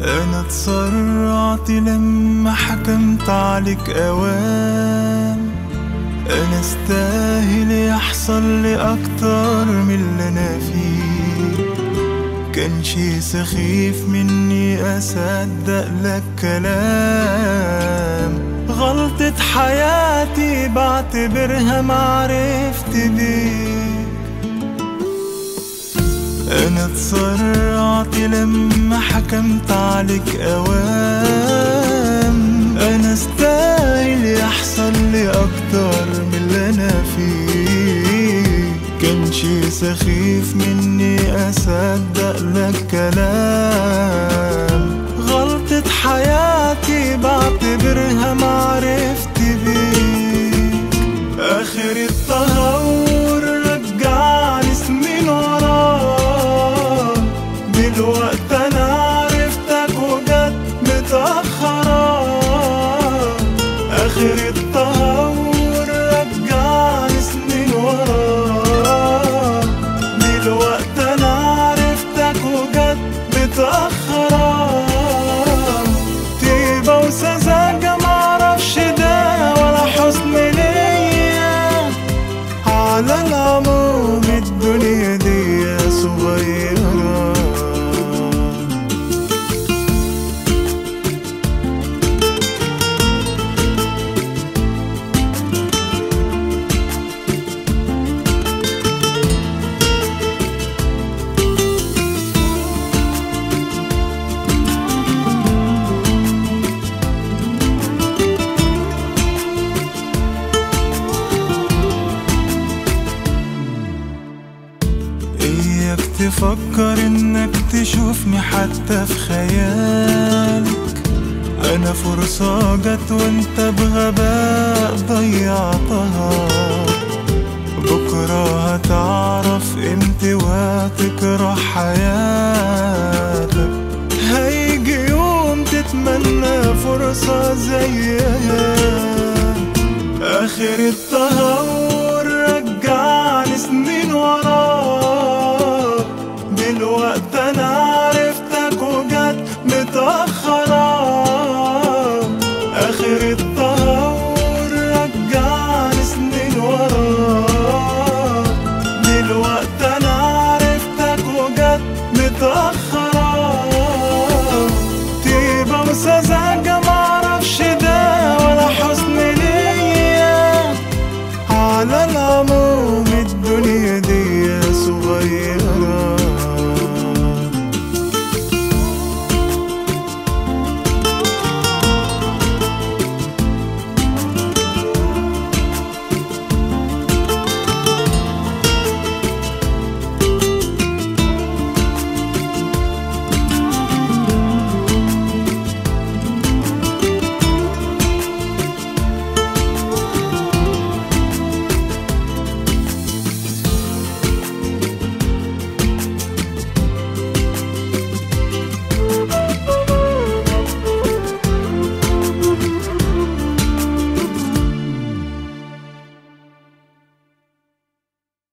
أنا اتسرعت لما حكمت عليك أوام. أنا استاهل يحصل لي أكتر من اللي أنا فيه. كان شي سخيف مني أصدق لك كلام. غلطة حياتي بعتبرها معرفتي بيك. أنا اتسرعت لما حكمت عليك أوام. أنا استاهل يحصل لي أكتر من اللي أنا فيه. كان شي سخيف مني أصدق لك كلام. غلطة حياتي بعتبرها معرفتي بيك. آخر التهور رجعني سنين ورا. دلوقتي أنا عرفتك وجت متأخرة. آخر التهور رجعني سنين ورا. دلوقتي أنا عرفتك وجت متأخرة. طيبة وسذاجة معرفش ده ولا حزن ليا. على العموم الدنيا دي صغيرة. إياك تفكر إنك تشوفني حتى في خيالك. أنا فرصة جت وإنت بغباء ضيعتها. بكرة هتعرف قيمتي وهتكره حياتك. هيجي يوم تتمنى فرصة زيها. آخر التهور